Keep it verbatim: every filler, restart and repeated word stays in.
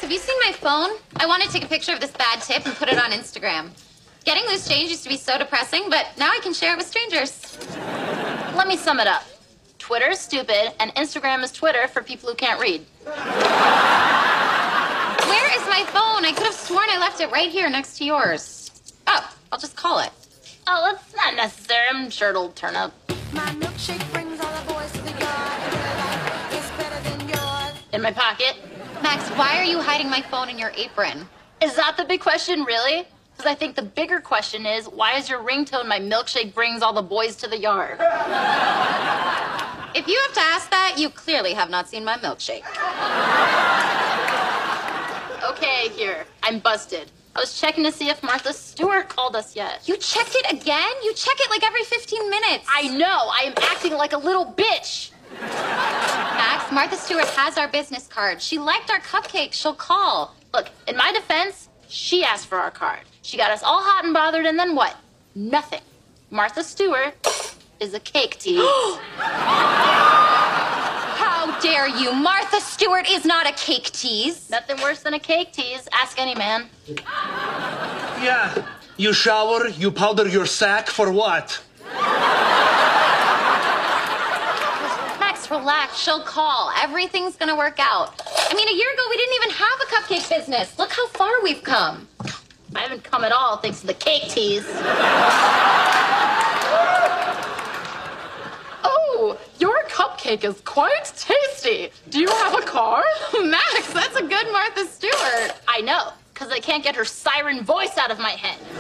have you seen my phone? I want to take a picture of this bad tip and put it on Instagram. Getting loose change used to be so depressing, but now I can share it with strangers. Let me sum it up. Twitter is stupid, and Instagram is Twitter for people who can't read. Where is my phone? I could have sworn I left it right here next to yours. Oh, I'll just call it. Oh, it's not necessary. I'm sure it'll turn up. My milkshake brings all the boys to the yard. It's better than yours. In my pocket. Max, why are you hiding my phone in your apron? Is that the big question, really? Because I think the bigger question is, why is your ringtone my milkshake brings all the boys to the yard? If you have to ask that, you clearly have not seen my milkshake. Okay, here. I'm busted. I was checking to see if Martha Stewart called us yet. You checked it again? You check it like every fifteen minutes. I know. I am acting like a little bitch. Max, Martha Stewart has our business card. She liked our cupcake. She'll call. Look, in my defense, she asked for our card. She got us all hot and bothered, and then what? Nothing. Martha Stewart is a cake tease. How dare you? Martha Stewart is not a cake tease. Nothing worse than a cake tease. Ask any man. Yeah. You shower, you powder your sack for what? Max, relax. She'll call. Everything's gonna work out. I mean, a year ago, we didn't even have a cupcake business. Look how far we've come. I haven't come at all thanks to the cake tease. Oh, your cupcake is quite tasty. Do you have a car? Max, that's a good Martha Stewart. I know, because I can't get her siren voice out of my head.